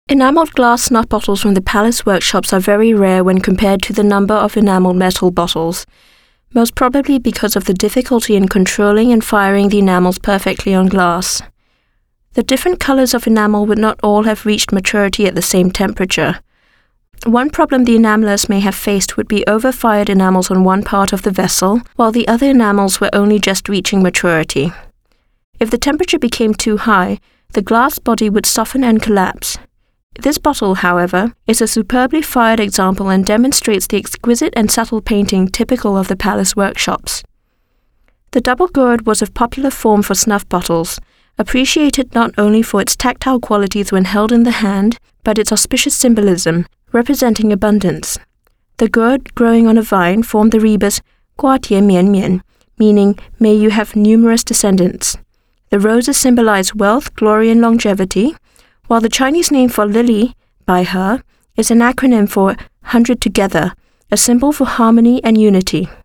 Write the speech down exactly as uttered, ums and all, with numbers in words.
Enameled glass snuff bottles from the Palace workshops are very rare when compared to the number of enameled metal bottles, most probably because of the difficulty in controlling and firing the enamels perfectly on glass. The different colors of enamel would not all have reached maturity at the same temperature. One problem the enamelers may have faced would be overfired enamels on one part of the vessel, while the other enamels were only just reaching maturity. If the temperature became too high, the glass body would soften and collapse. This bottle, however, is a superbly fired example and demonstrates the exquisite and subtle painting typical of the Palace workshops. The double gourd was of popular form for snuff bottles, appreciated not only for its tactile qualities when held in the hand, but its auspicious symbolism, representing abundance. The gourd growing on a vine formed the rebus Guo Tie Mian Mian, meaning, may you have numerous descendants. The roses symbolize wealth, glory, and longevity, while the Chinese name for lily, Bai He, is an acronym for hundred together, a symbol for harmony and unity.